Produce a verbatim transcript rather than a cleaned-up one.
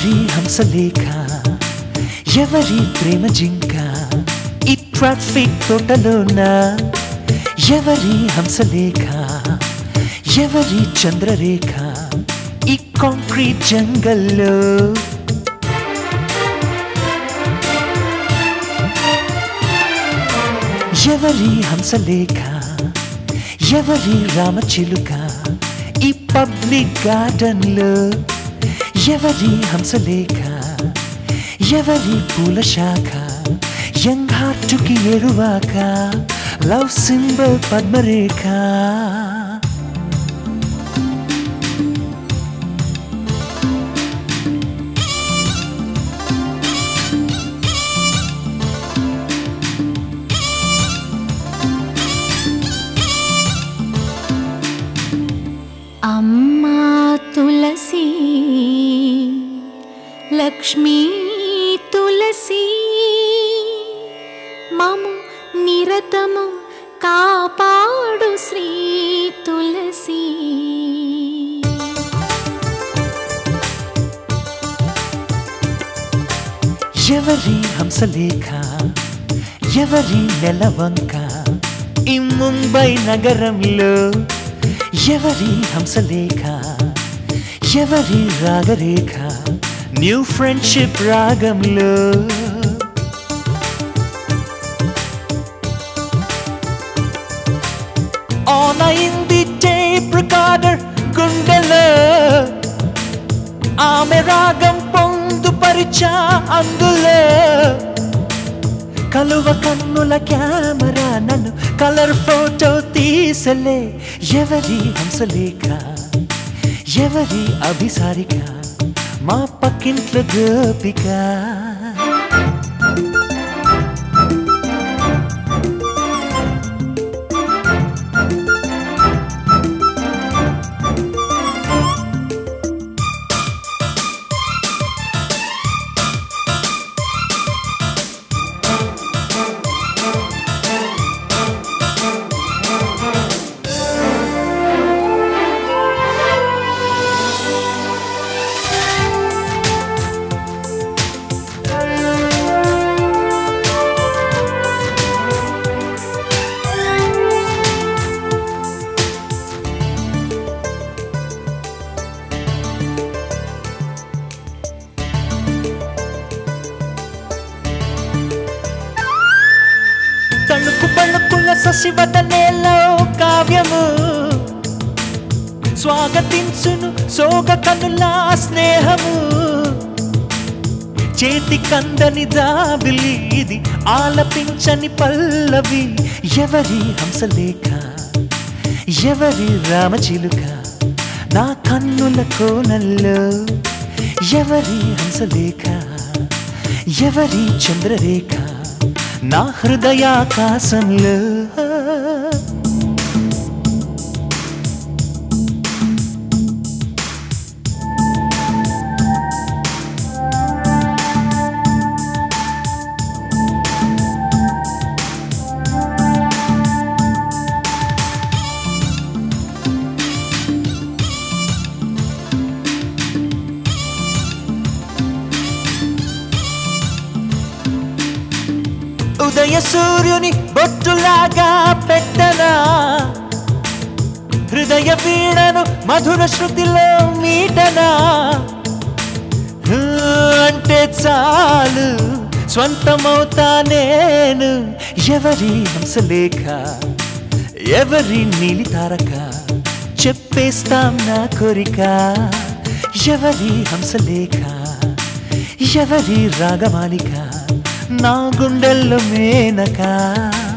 ఎవరి హంసలేఖ ఎవరి ప్రేమ జింక ఈ ట్రాఫిక్ తోటలోన ఎవరి హంసలేఖ ఎవరి చంద్రరేఖ ఈ కాంక్రీట్ జంగల్లో ఎవరి హంసలేఖ ఎవరి రామచిలుక ఈ పబ్లిక్ గార్డెన్ లో ఎవరి హంసలేఖ ఎవరి పూల శాఖ యంగ్ హార్టుకి ఎరువాక లవ్ సింబల్ పద్మరేఖ అమ్మా తులసి లక్ష్మీ తులసి మము నిరతము కాపాడు శ్రీ తులసి ఎవరి హంసలేఖ ఎవరి నెలవంక ఈ ముంబై నగరంలో ఎవరి హంసలేఖ ఎవరి రాగరేఖ న్యూ ఫ్రెండ్షిప్ రాగంలో ఆన్ అయింది టేప్ రికార్డర్ గుండెలో ఆమె రాగం పొందుపరిచా అందులో కలువ కన్నుల కెమెరా నన్ను కలర్ ఫోటో తీసలే ఎవరి హంసలేఖ ఎవరి అభిసారిక మా పక్కింట్లో గోపిక తణుకు బణుకుల శశివదనేలో కావ్యము స్వాగతించును సోగ కనుల స్నేహము చేతి కందని జాబిలి ఇది ఆలపించని పల్లవి ఎవరి హంసలేఖ ఎవరి రామచిలుక నా కన్నుల కోనల్లో ఎవరి హంసలేఖ ఎవరి చంద్రరేఖ నా హృదయాకాశంలో ఉదయ సూర్యుని బొట్టులాగా పెట్టనా హృదయ వీణను మధుర శృతిలో మీటనా అంటే చాలు స్వంతమవుతా నేను ఎవరి హంసలేఖ ఎవరి నీలి తారక చెప్పేస్తాం నా కోరిక ఎవరి హంసలేఖ ఎవరి రాగమాలిక నా గుండెల్లో మేనక